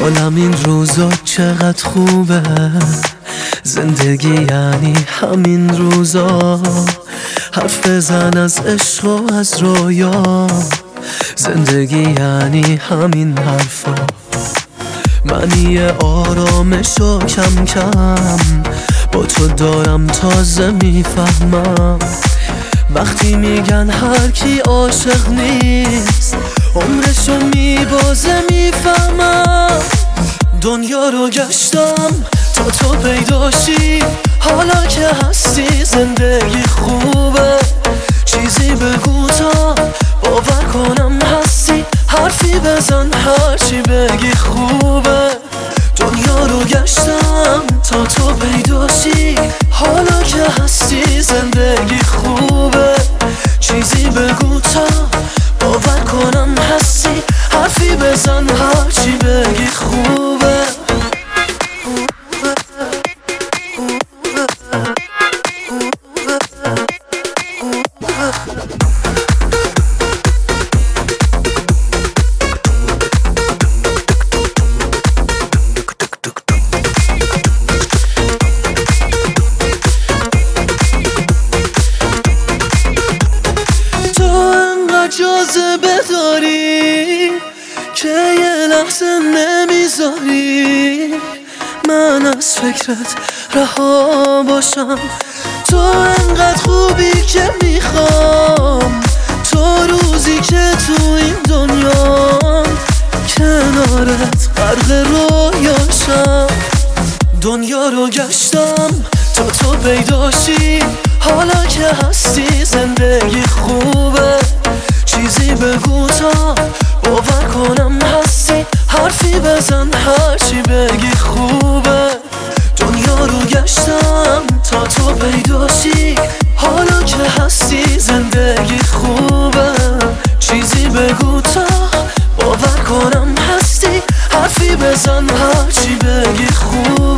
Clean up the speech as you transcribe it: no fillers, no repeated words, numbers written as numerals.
حالم این روزا چقدر خوبه، زندگی یعنی همین روزا. حرف بزن از عشق و از رویا، زندگی یعنی همین حرفا. من یه آرامش و کم کم با تو دارم، تازه میفهمم وقتی میگن هر کی عاشق نیست عمرشو میبازه. میفهمم دنیا رو گشتم تا تو پیداشی، حالا که هستی زندگی خوبه. چیزی بگو تا باور کنم هستی، حرفی بزن هرچی بگی خوبه. دنیا رو گشتم تا تو پیداشی، حالا که هستی زندگی خوبه. چیزی بگو تا باور کنم هستی، حرفی بزن هرچی بگی خوبه. جاذبه داری که یه لحظه نمیذاری من از فکرت رها باشم. تو انقدر خوبی که میخوام تو روزی که تو این دنیا کنارت غرق رویاشم. دنیا رو گشتم تا تو پیداشی، حالا که هستی زندگی خوبه. چیزی بگو تا باور کنم هستی، حرفی بزن هرچی بگی خوبه. دنیا رو گشتم تا تو پیداشی، حالا که هستی زندگی خوبه. چیزی بگو تا باور کنم هستی، حرفی بزن هرچی بگی خوبه.